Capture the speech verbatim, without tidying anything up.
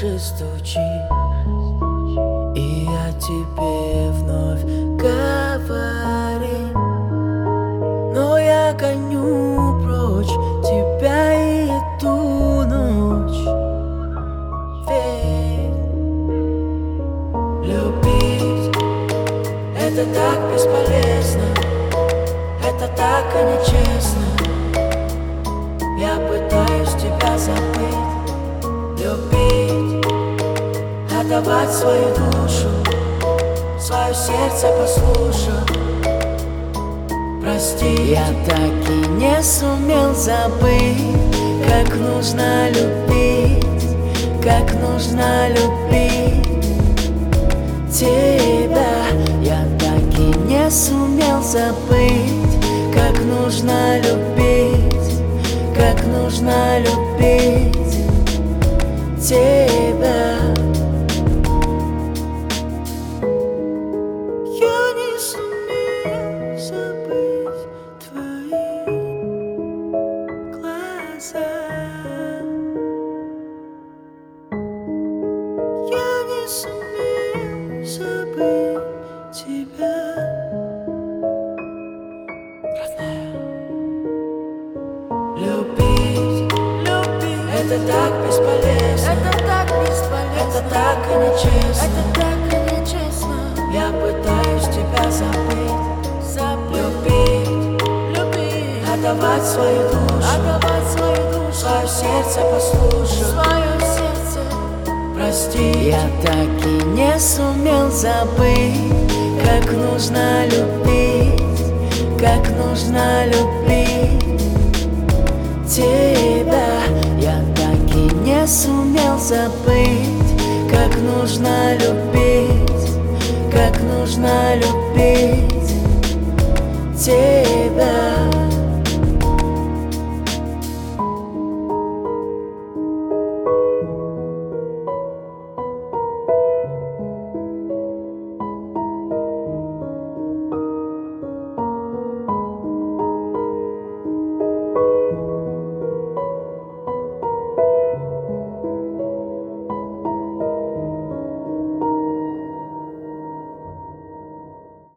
души стучит, и я тебе вновь говорю, но я гоню прочь тебя и эту ночь. Ведь любить — это так бесполезно, это так и нечестно. Я пытаюсь тебя забыть, любить, отдавать свою душу, свое сердце послушать. Прости, я так и не сумел забыть, как нужно любить, как нужно любить тебя. Я так и не сумел забыть, как нужно любить, как нужно любить тебя. Я не сумел забыть твои глаза. Я не сумел забыть тебя, родная. Любить, любить — это так бесполезно, это так бесполезно, это так и нечестно, это так и нечестно. Я пытаюсь тебя забыть, забыть, любить, любить, отдавать свою душу, отдавать свою душу, свое сердце послушать, свое сердце. Прости, я так и не сумел забыть, как нужно любить, как нужно любить тебя. Я так и не сумел забыть, как нужно любить, как нужно любить тебя.